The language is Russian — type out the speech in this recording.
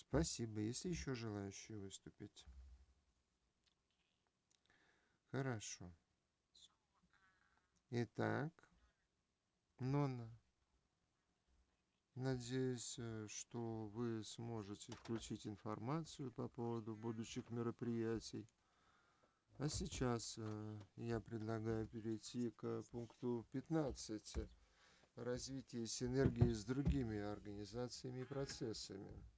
Спасибо. Есть ли еще желающие выступить? Хорошо. Итак, Нонна, надеюсь, что вы сможете включить информацию по поводу будущих мероприятий. А сейчас я предлагаю перейти к пункту 15. Развитие синергии с другими организациями и процессами.